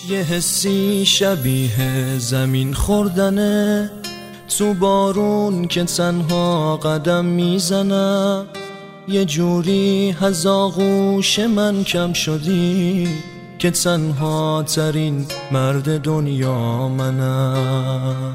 یه حسی شبیه زمین خوردنه، تو بارون که تنها قدم میزنم، یه جوری از آغوش من کم شدی که تنها ترین مرد دنیا منم.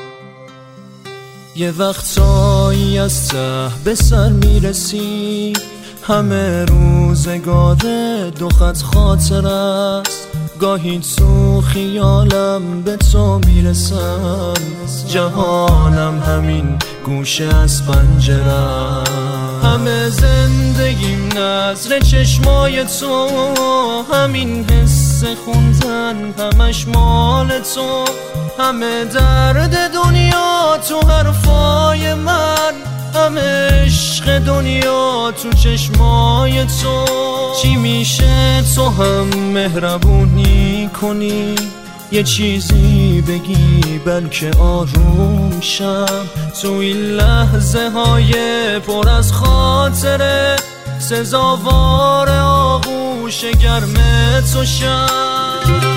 یه وقتایی از ته به سر میرسی، همه روزگار دو خط خاطر است، گاهی تو خیالم به تو میرسم، جهانم همین گوشه از پنجرم. همه زندگیم نظر چشمای تو، همین حس خوندن همش مال تو، همه درد دنیا تو حرفای من، همه عشق دنیا تو چشمای تو. چی میشه تو هم مهربونی کنی، یه چیزی بگی بلکه آروم شم، تو این لحظه های پر از خاطره، سزاوار آغوش گرم تو شم.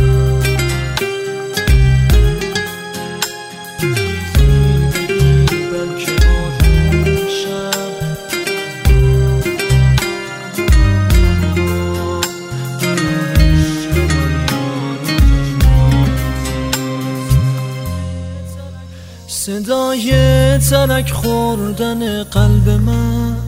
صدای ترک خوردن قلب من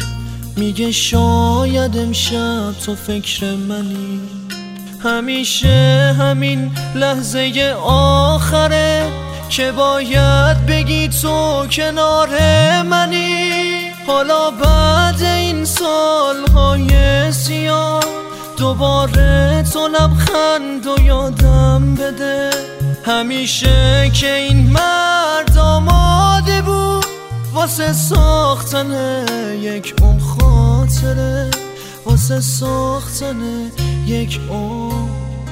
میگه شاید امشب تو فکر منی، همیشه همین لحظه آخره که باید بگی تو کنار منی. حالا بعد این سالهای سیاه دوباره تو لبخند و یادم بده، همیشه که این مرد آماده بود واسه ساختن یک عمر خاطره، واسه ساختن یک عمر.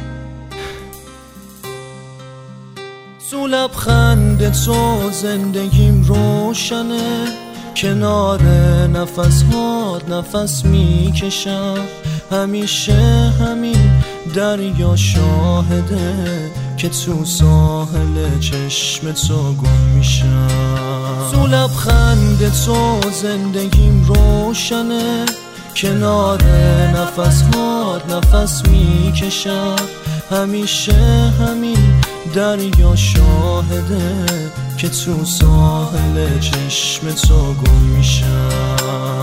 تو لبخند تو زندگیم روشنه، کنار نفس هات نفس میکشم، همیشه همین دریا شاهده که تو ساحل چشم تو گم میشم. تو لبخند تو زندگیم روشنه، کنار نفس هات نفس میکشم، همیشه همین دریا شاهده که تو ساحل چشم تو گم میشم.